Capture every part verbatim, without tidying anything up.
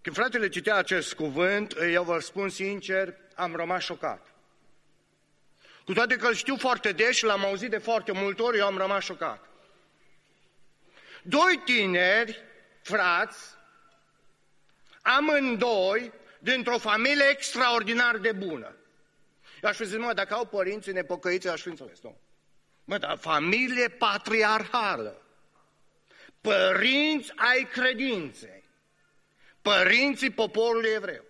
Când fratele citea acest cuvânt, eu vă spun sincer, am rămas șocat. Cu toate că îl știu foarte des și l-am auzit de foarte multe ori, eu am rămas șocat. Doi tineri, frați, amândoi, dintr-o familie extraordinar de bună. Eu aș fi zis, mă, dacă au părinții nepocăiți, aș fi înțeles, nu. Mă, dar familie patriarhală, părinți ai credinței, părinții poporului evreu.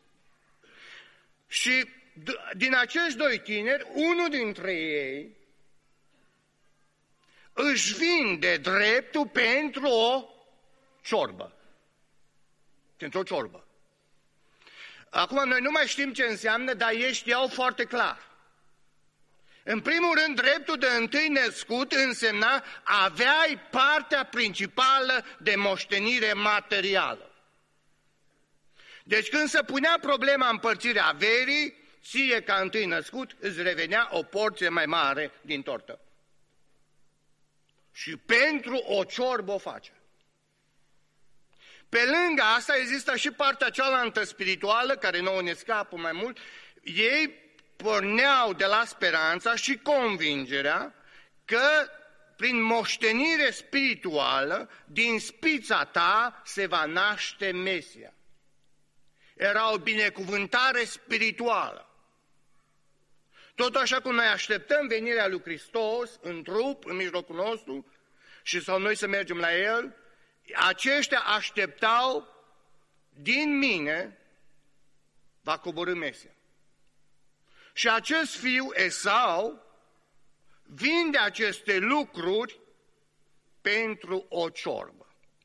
Și din acești doi tineri, unul dintre ei își vinde dreptul pentru o ciorbă. Pentru o ciorbă. Acum, noi nu mai știm ce înseamnă, dar ei știau foarte clar. În primul rând, dreptul de întâi născut însemna aveai partea principală de moștenire materială. Deci când se punea problema împărțirii averii, ție ca întâi născut îți revenea o porție mai mare din tortă. Și pentru o ciorbă o face. Pe lângă asta există și partea cealaltă spirituală, care nouă ne scapă mai mult. Ei porneau de la speranța și convingerea că prin moștenire spirituală, din spița ta se va naște Mesia. Era o binecuvântare spirituală. Tot așa cum noi așteptăm venirea lui Hristos în trup, în mijlocul nostru, și sau noi să mergem la El, aceștia așteptau, din mine va coborî Mesia. Și acest fiu, Esau, vinde aceste lucruri pentru o ciorbă.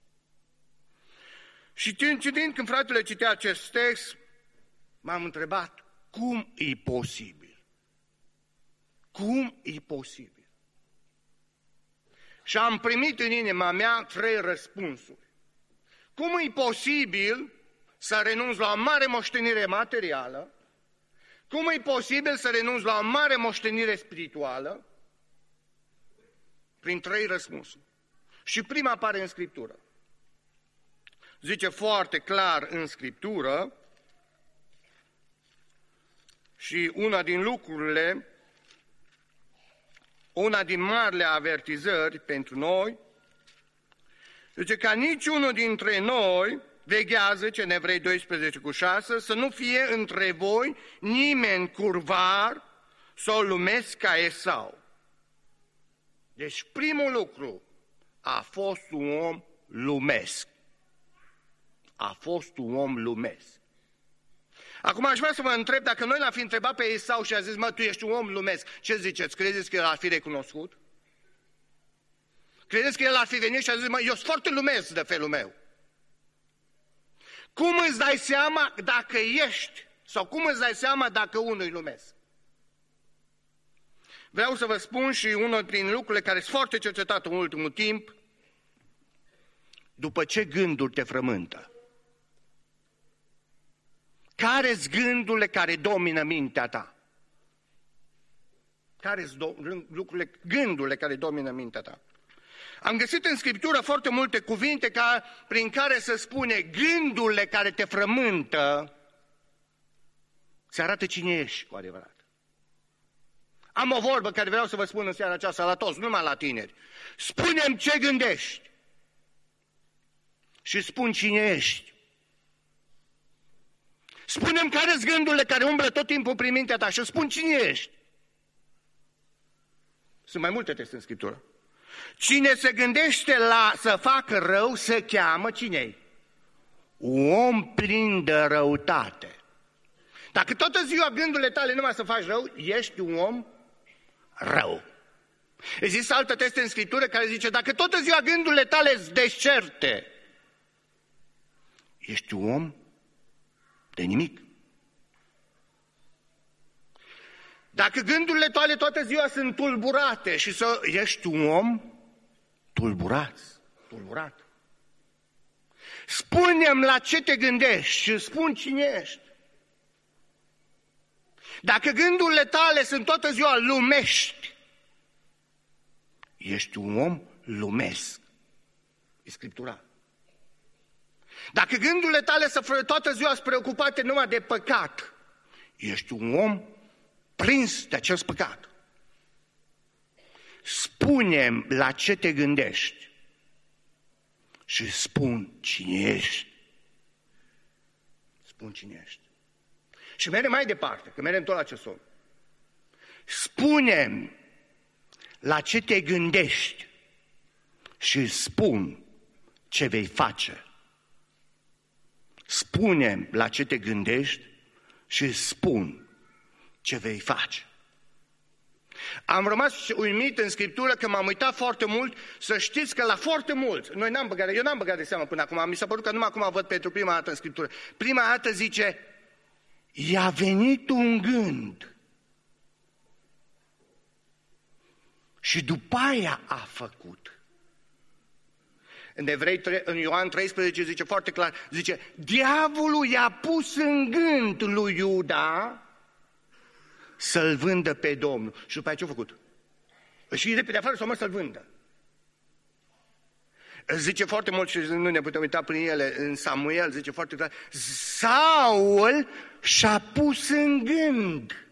Și citind, când fratele citea acest text, m-am întrebat, cum e posibil? Cum e posibil? Și am primit în inima mea trei răspunsuri. Cum e posibil să renunț la o mare moștenire materială? Cum e posibil să renunț la o mare moștenire spirituală? Prin trei răspunsuri. Și prima apare în Scriptură. Zice foarte clar în Scriptură și una din lucrurile, una din marile avertizări pentru noi, zice ca niciunul dintre noi veghează, ce în Evrei doisprezece cu șase, să nu fie între voi nimeni curvar sau lumesc ca Esau. Deci primul lucru, a fost un om lumesc. A fost un om lumesc. Acum aș vrea să vă întreb, dacă noi l-am fi întrebat pe Esau și a zis, mă, tu ești un om lumesc, ce ziceți? Credeți că el ar fi recunoscut? Credeți că el ar fi venit și a zis, mă, eu sunt foarte lumesc de felul meu? Cum îți dai seama dacă ești, sau cum îți dai seama dacă unul-i lumesc? Vreau să vă spun și unul din lucrurile care sunt foarte cercetate în ultimul timp, după ce gânduri te frământă? Care-s gândurile care domină mintea ta? Care-s do- lucrurile, gândurile care domină mintea ta? Am găsit în Scriptură foarte multe cuvinte ca, prin care se spune gândurile care te frământă, se arată cine ești cu adevărat. Am o vorbă care vreau să vă spun în seara aceasta la toți, numai la tineri. Spune-mi ce gândești și spun cine ești. Spune-mi care-s gândurile care umblă tot timpul prin mintea ta și spun cine ești. Sunt mai multe texte în Scriptură. Cine se gândește la să facă rău se cheamă cine-i? Un om plin de răutate. Dacă toată ziua gândurile tale numai să faci rău, ești un om rău. Există altă texte în Scriptură care zice, dacă toată ziua gândurile tale îți deșerte, ești un om de nimic. Dacă gândurile tale toată ziua sunt tulburate și să ești un om tulburat, tulburat. Spune-mi la ce te gândești și spun cine ești. Dacă gândurile tale sunt toată ziua lumești, ești un om lumesc. E scriptural. Dacă gândurile tale să fie toată ziua sunt preocupate numai de păcat, ești un om prins de acest păcat. Spune-mi la ce te gândești și spun cine ești. Spun cine ești. Și mergem mai departe, că mergem tot la ce somn. Spune-mi la ce te gândești și spun ce vei face. Spune-mi la ce te gândești și spun ce vei face. Am rămas uimit în Scriptură că m-am uitat foarte mult, să știți că la foarte mulți, noi n-am băgat, eu n-am băgat de seamă până acum, mi s-a părut că numai acum văd pentru prima dată în Scriptură. Prima dată zice, i-a venit un gând și după aia a făcut. În Evrei, în Ioan treisprezece zice foarte clar, zice, diavolul i-a pus în gând lui Iuda să-l vândă pe Domnul. Și după aia ce-a făcut? Și repede afară sau mă să-l vândă. Zice foarte mult și nu ne putem uita prin ele, în Samuel zice foarte clar, Saul și-a pus în gând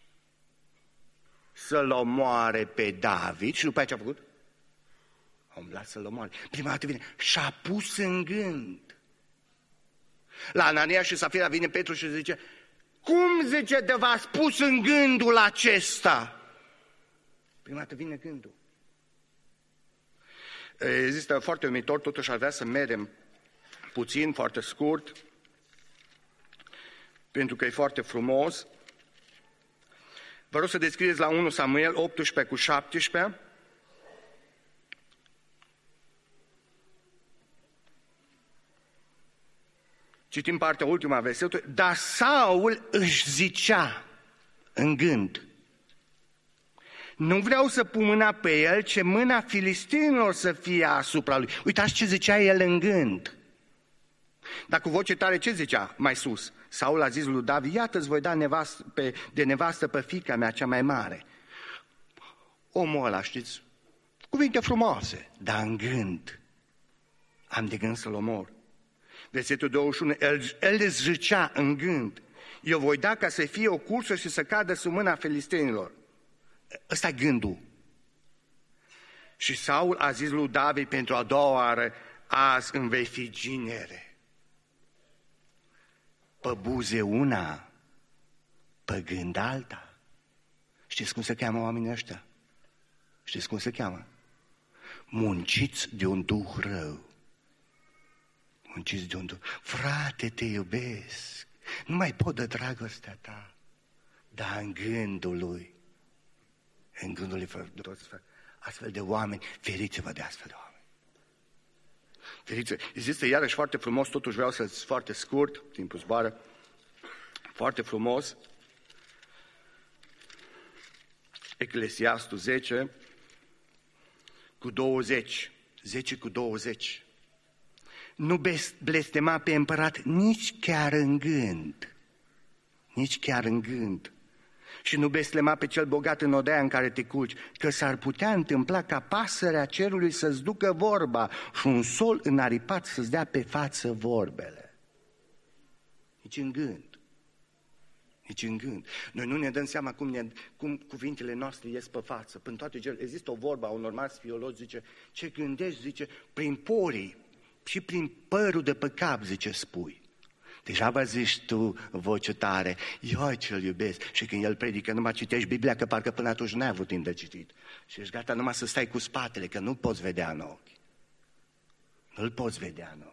să-l omoare pe David. Și după aia ce-a făcut? A umblat să-l omoare. Prima dată vine, și-a pus în gând. La Anania și Safira vine Petru și zice, cum zice de v-ați pus în gândul acesta? Prima dată vine gândul. Există foarte uimitor, totuși ar vrea să mergem puțin, foarte scurt, pentru că e foarte frumos. Vă rog să descrieți la unu Samuel optsprezece cu șaptesprezece. Citim partea ultima versetului. Dar Saul își zicea în gând, nu vreau să pun mâna pe el, ce mâna filistenilor să fie asupra lui. Uitați ce zicea el în gând. Dar cu voce tare ce zicea mai sus? Saul a zis lui David, iată-ți voi da nevastă pe, de nevastă pe fiica mea cea mai mare. Omul ăla, știți, cuvinte frumoase, dar în gând am de gând să-l omor. Versetul douăzeci și unu, el, el zicea în gând, eu voi da ca să fie o cursă și să cadă sub mâna filistenilor. Ăsta e gândul. Și Saul a zis lui David pentru a doua oară, azi îmi vei fi ginere. Pe buze una, pe gând alta. Știți cum se cheamă oamenii ăștia? Știți cum se cheamă? Munciți de un duh rău. Munciți de un duh. Frate, te iubesc. Nu mai pot de dragostea ta. Dar în gândul lui. În gândul lui toți astfel de oameni. Feriți-vă de astfel de oameni. Feriți-vă. Există iarăși foarte frumos, totuși vreau să-ți foarte scurt, timpul zboară. Foarte frumos. Eclesiastul zece cu douăzeci. zece cu douăzeci. Nu blestema pe împărat nici chiar în gând. Nici chiar în gând. Și nu blestema pe cel bogat în odaia în care te culci, că s-ar putea întâmpla ca pasărea cerului să-ți ducă vorba și un sol înaripat să-ți dea pe față vorbele. Nici în gând. Nici în gând. Noi nu ne dăm seama cum, ne, cum cuvintele noastre ies pe față. Până toate cele, există o vorbă a unor mari fiologi, zice, ce gândești, zice, prin porii și prin părul de pe cap, zice, spui. Deja vă zici tu, voce tare, eu ce-l iubesc. Și când el predică, numai citești Biblia, că parcă până atunci n-ai avut timp de citit. Și ești gata numai să stai cu spatele, că nu poți vedea în ochi. Nu-l poți vedea în ochi.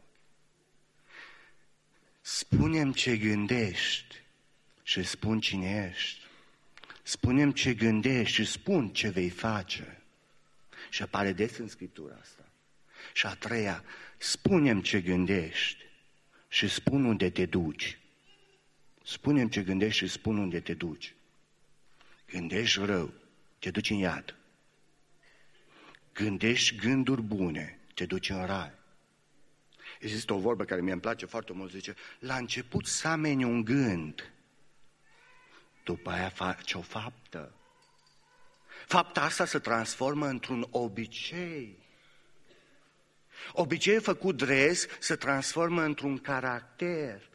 Spune-mi ce gândești și spun cine ești. Spune-mi ce gândești și spun ce vei face. Și apare des în Scriptura asta. Și a treia, spune-mi ce gândești și spun unde te duci. Spune-mi ce gândești și spun unde te duci. Gândești rău, te duci în iad. Gândești gânduri bune, te duci în rai. Există o vorbă care mie îmi place foarte mult, zice, la început să ameni un gând, după aia faci o faptă. Fapta asta se transformă într-un obicei. Obiceiul făcut dres se transformă într-un caracter.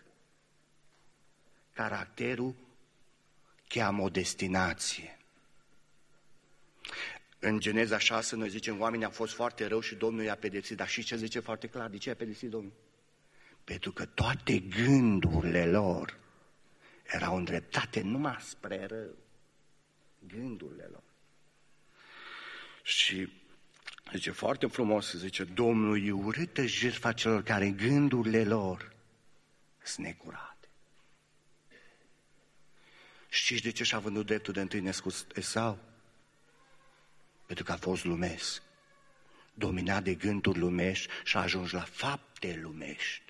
Caracterul cheamă o destinație. În Geneza șase noi zicem, oamenii au fost foarte rău și Domnul i-a pedepsit. Dar și ce zice foarte clar? De ce i-a pedepsit Domnul? Pentru că toate gândurile lor erau îndreptate numai spre rău. Gândurile lor. Și zice foarte frumos, zice, Domnul e urâtă jertfa celor care gândurile lor sunt necurate. Știți de ce și-a vândut dreptul de întâi născut Esau? Pentru că a fost lumesc, dominat de gânduri lumești și a ajuns la fapte lumești.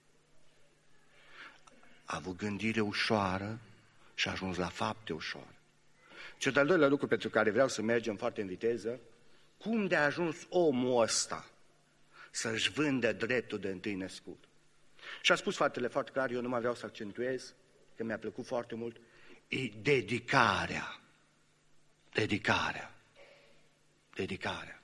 A avut gândire ușoară și a ajuns la fapte ușoare. Cel de-al doilea lucru pentru care vreau să mergem foarte în viteză, cum de a ajuns omul ăsta să-și vândă dreptul de întâi născut? Și a spus fratele foarte clar, eu nu mai vreau să accentuez, că mi-a plăcut foarte mult, e dedicarea. Dedicarea. Dedicarea.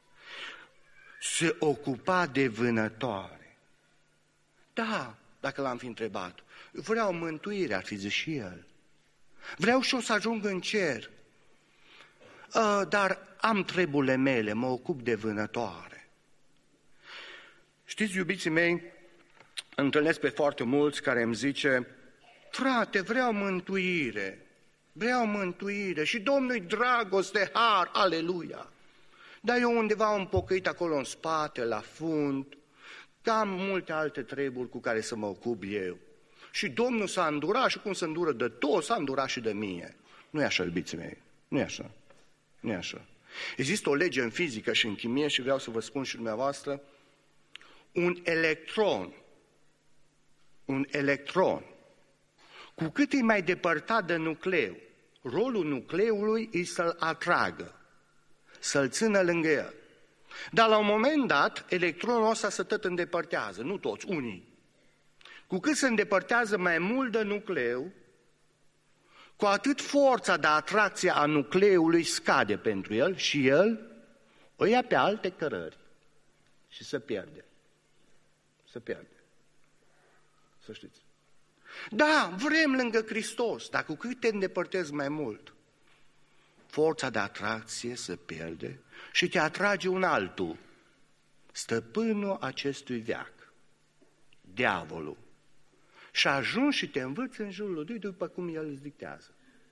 Se ocupa de vânătoare. Da, dacă l-am fi întrebat, vreau mântuire, ar fi zis și el. Vreau și eu să ajung în cer. A, dar am treburile mele, mă ocup de vânătoare. Știți, iubiții mei, întâlnesc pe foarte mulți care îmi zice, frate, vreau mântuire, vreau mântuire și Domnul-i dragoste, har, aleluia. Dar eu undeva am pocăit acolo în spate, la fund, că am multe alte treburi cu care să mă ocup eu. Și Domnul s-a îndurat și cum se îndură de tot, s-a îndurat și de mine. Nu e așa, iubiții mei, nu e așa, nu e așa. Există o lege în fizică și în chimie și vreau să vă spun și dumneavoastră, un electron, un electron, cu cât e mai depărtat de nucleu, rolul nucleului e să-l atragă, să-l țină lângă el. Dar la un moment dat, electronul ăsta se tot îndepărtează, nu toți, unii. Cu cât se îndepărtează mai mult de nucleu, cu atât forța de atracție a nucleului scade pentru el și el o ia pe alte cărări și se pierde. Se pierde. Să știți. Da, vrem lângă Hristos, dar cu cât te îndepărtezi mai mult, forța de atracție se pierde și te atrage un altul, stăpânul acestui veac, diavolul. Și ajungi și te învăți în jurul lui după cum el îți dictează.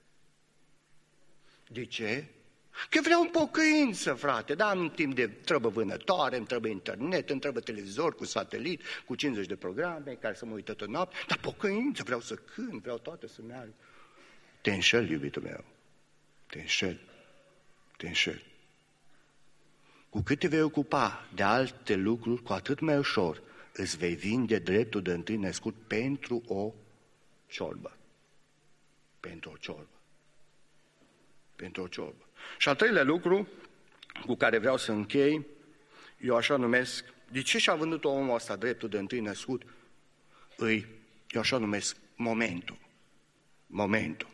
De ce? Că vreau în pocăință, frate, da, în timp de trebuie vânătoare, îmi trebuie internet, îmi trebuie televizor cu satelit, cu cincizeci de programe care să mă uită tot noapte, dar pocăință, vreau să cânt, vreau toate să meargă. Te înșel, iubitul meu, te înșel, te înșel. Cu cât te vei ocupa de alte lucruri, cu atât mai ușor îți vei vinde dreptul de întâi născut pentru o ciorbă. Pentru o ciorbă. Pentru o ciorbă. Și al treilea lucru cu care vreau să închei, eu așa numesc, de ce și-a vândut omul ăsta dreptul de întâi născut? Îi, eu așa numesc momentul. Momentul.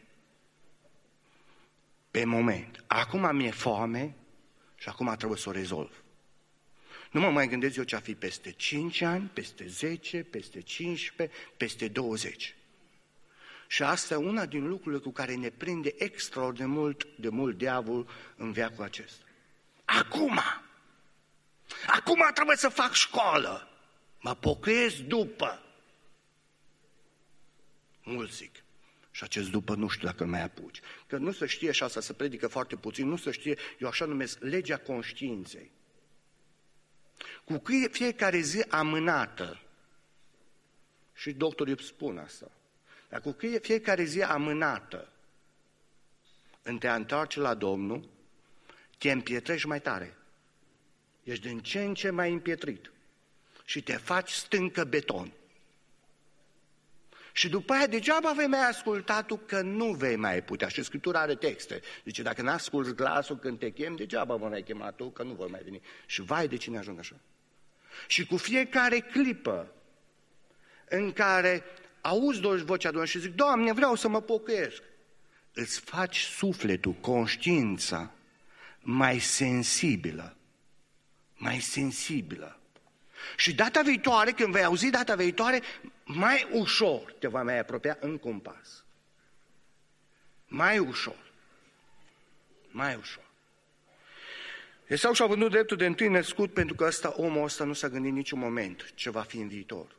Pe moment. Acum mi-e foame și acum trebuie să o rezolv. Nu mă mai gândesc eu ce-a fi peste cinci ani, peste zece, peste cincisprezece, peste douăzeci. Și asta e una din lucrurile cu care ne prinde extraordinar de mult, de mult diavol în veacul acesta. Acum! Acum trebuie să fac școală! Mă pocăiesc după! Mulți zic. Și acest după nu știu dacă îl mai apuci. Că nu se știe și asta se predică foarte puțin, nu se știe, eu așa numesc legea conștiinței. Cu fiecare zi amânată, și doctorii spun asta, dar cu fiecare zi amânată în te întoarce la Domnul, te împietrești mai tare. Ești din ce în ce mai împietrit și te faci stâncă beton. Și după aia degeaba vei mai asculta tu că nu vei mai putea. Și Scriptura are texte. Zice, dacă n-asculți glasul când te chem, degeaba mă mai chema tu că nu vor mai veni. Și vai de cine ajung așa. Și cu fiecare clipă în care auzi vocea Domnului și zic, Doamne, vreau să mă pocăiesc, îți faci sufletul, conștiința mai sensibilă, mai sensibilă Și data viitoare, când vei auzi data viitoare, mai ușor te va mai apropia încă un pas. Mai ușor. Mai ușor. Esau și-a vândut dreptul de întâi născut pentru că ăsta, omul ăsta nu s-a gândit niciun moment ce va fi în viitor.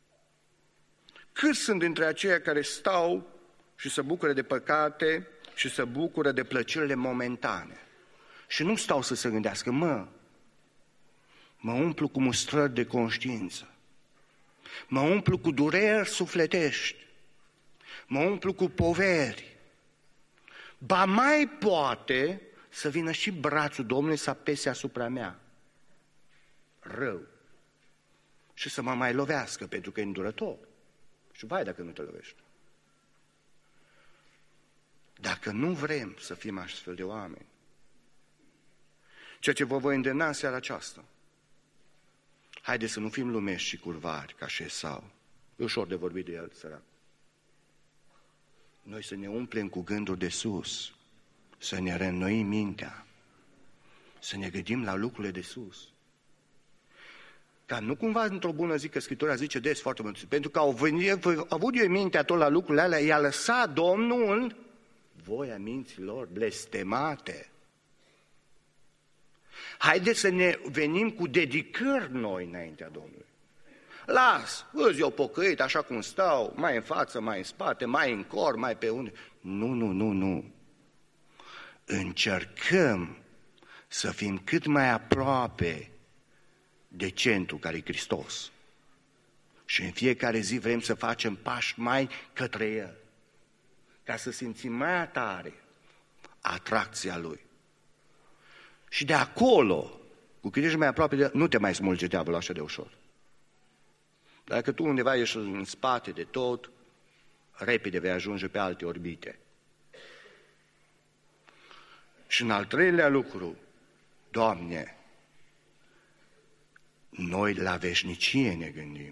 Câți sunt dintre aceia care stau și se bucură de păcate și se bucură de plăcerile momentane și nu stau să se gândească, mă, mă umplu cu mustrări de conștiință, mă umplu cu dureri sufletești, mă umplu cu poveri. Ba mai poate să vină și brațul Domnului să apese asupra mea, rău, și să mă mai lovească, pentru că e îndurător. Și vai dacă nu te lovește. Dacă nu vrem să fim astfel de oameni, ceea ce vă voi îndemna în seara aceasta, haideți să nu fim lumești și curvari ca și Esau. E ușor de vorbit de el, sărac. Noi să ne umplem cu gânduri de sus, să ne reînnoim mintea, să ne gândim la lucrurile de sus. Ca nu cumva într-o bună zi, că Scriptura zice des foarte mult, pentru că au, venit, au avut eu mintea tot la lucrurile alea, i-a lăsat Domnul voia minților blestemate. Haideți să ne venim cu dedicări noi înaintea Domnului. Las, îți eu pocăit așa cum stau, mai în față, mai în spate, mai în cor, mai pe unde. Nu, nu, nu, nu. Încercăm să fim cât mai aproape de centru care e Hristos. Și în fiecare zi vrem să facem pași mai către El, ca să simțim mai tare atracția Lui. Și de acolo, cu cât ești mai aproape de El, nu te mai smulge diavolul așa de ușor. Dacă tu undeva ești în spate de tot, repede vei ajunge pe alte orbite. Și în al treilea lucru, Doamne, noi la veșnicie ne gândim.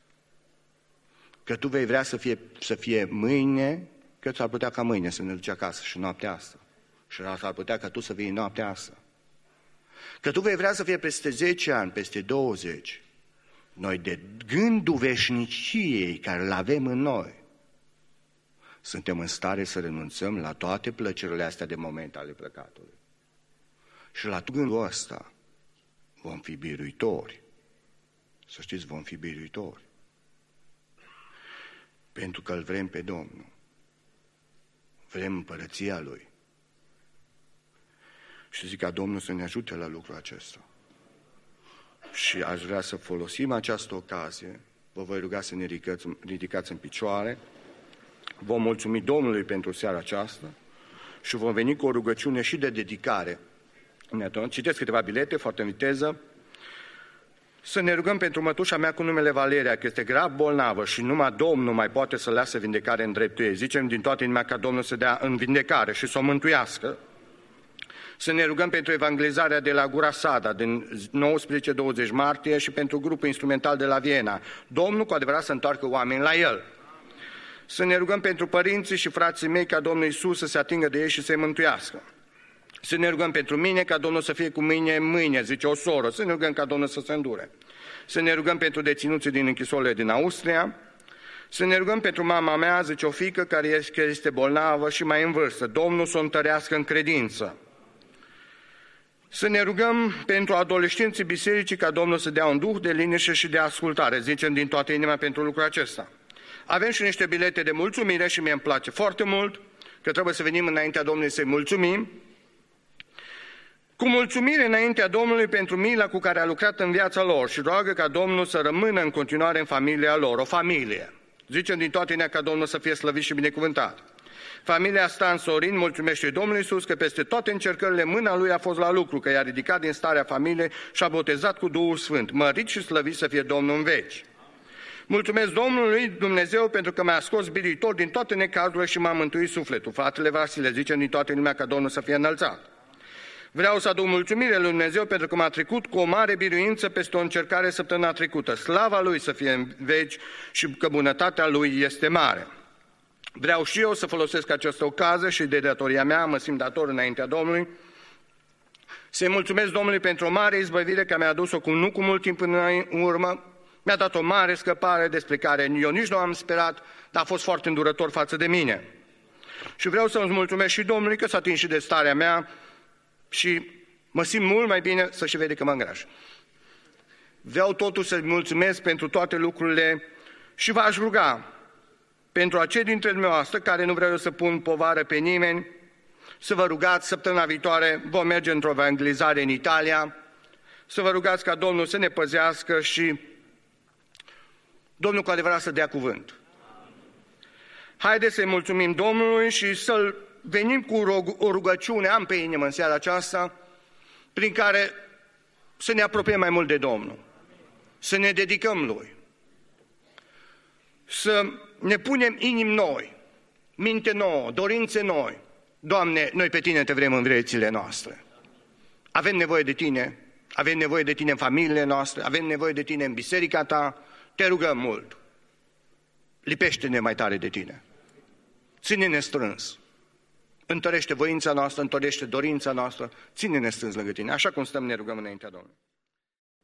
Că Tu vei vrea să fie, să fie mâine, că s-ar putea ca mâine să ne duci acasă și noaptea asta. Și s-ar putea ca Tu să vii noaptea asta. Că Tu vei vrea să fie peste zece ani, peste douăzeci. Noi de gândul veșniciei care îl avem în noi, suntem în stare să renunțăm la toate plăcerile astea de moment ale păcatului. Și la gândul ăsta vom fi biruitori. Să știți, vom fi biruitori. Pentru că îl vrem pe Domnul. Vrem împărăția Lui. Și zic ca Domnul să ne ajute la lucrul acesta. Și aș vrea să folosim această ocazie. Vă voi ruga să ne ridicați, ridicați în picioare. Vom mulțumi Domnului pentru seara aceasta și vom veni cu o rugăciune și de dedicare. Citesc câteva bilete, foarte în viteză. Să ne rugăm pentru mătușa mea cu numele Valeria, că este grav bolnavă și numai Domnul mai poate să lasă vindecare în dreptul ei. Zicem din toată inima ca Domnul să dea în vindecare și să o mântuiască. Să ne rugăm pentru evangelizarea de la Gura Sada, din nouăsprezece douăzeci martie, și pentru grupul instrumental de la Viena. Domnul cu adevărat să întoarcă oameni la el. Să ne rugăm pentru părinții și frații mei ca Domnul Iisus să se atingă de ei și să-i mântuiască. Să ne rugăm pentru mine ca Domnul să fie cu mine mâine, zice o soră. Să ne rugăm ca Domnul să se îndure. Să ne rugăm pentru deținuții din închisorile din Austria. Să ne rugăm pentru mama mea, zice o fiică care este bolnavă și mai în vârstă. Domnul să o întărească în credință. Să ne rugăm pentru adolescenții bisericii ca Domnul să dea un duh de liniște și de ascultare. Zicem din toată inima pentru lucrul acesta. Avem și niște bilete de mulțumire și mie îmi place foarte mult că trebuie să venim înaintea Domnului să-i mulțumim. Cu mulțumire înaintea Domnului pentru mila cu care a lucrat în viața lor și roagă ca Domnul să rămână în continuare în familia lor, o familie. Zicem din toată inima ca Domnul să fie slăvit și binecuvântat. Familia Stan Sorin mulțumește Domnului Iisus că peste toate încercările mâna Lui a fost la lucru, că i-a ridicat din starea familiei și a botezat cu Duhul Sfânt. Mărit și slăvit să fie Domnul în veci. Mulțumesc Domnului Dumnezeu pentru că m-a scos biruitor din toate necazurile și m-a mântuit sufletul. Fratele Vasile, zicem din toată inima ca Domnul să fie înălțat. Vreau să aduc mulțumire lui Dumnezeu pentru că m-a trecut cu o mare biruință peste o încercare săptămâna trecută. Slava Lui să fie în veci și că bunătatea Lui este mare. Vreau și eu să folosesc această ocazie și de datoria mea, mă simt dator înaintea Domnului, Să-i mulțumesc Domnului pentru o mare izbăvire care mi-a adus-o cu nu cu mult timp în urmă. Mi-a dat o mare scăpare despre care eu nici nu am sperat, dar a fost foarte îndurător față de mine. Și vreau să-mi mulțumesc și Domnului că s-a atins și de starea mea și mă simt mult mai bine, să și vede că mă îngraș. Vreau totuși să-i mulțumesc pentru toate lucrurile și v-aș ruga pentru acei dintre dumneavoastră care nu vreau eu să pun povară pe nimeni, să vă rugați, săptămâna viitoare vom merge într-o evangelizare în Italia, să vă rugați ca Domnul să ne păzească și Domnul cu adevărat să dea cuvânt. Haideți să-i mulțumim Domnului și să-L venim cu o rugăciune, am pe inimă în seara aceasta, prin care să ne apropiem mai mult de Domnul, să ne dedicăm Lui, să ne punem inimi noi, minte nouă, dorințe noi. Doamne, noi pe Tine Te vrem în viețile noastre. Avem nevoie de Tine, avem nevoie de Tine în familiile noastre, avem nevoie de Tine în biserica Ta, Te rugăm mult. Lipește-ne mai tare de Tine. Ține-ne strâns. Întărește voința noastră, întărește dorința noastră, ține-ne strâns lângă Tine, așa cum stăm ne rugăm înaintea Domnului.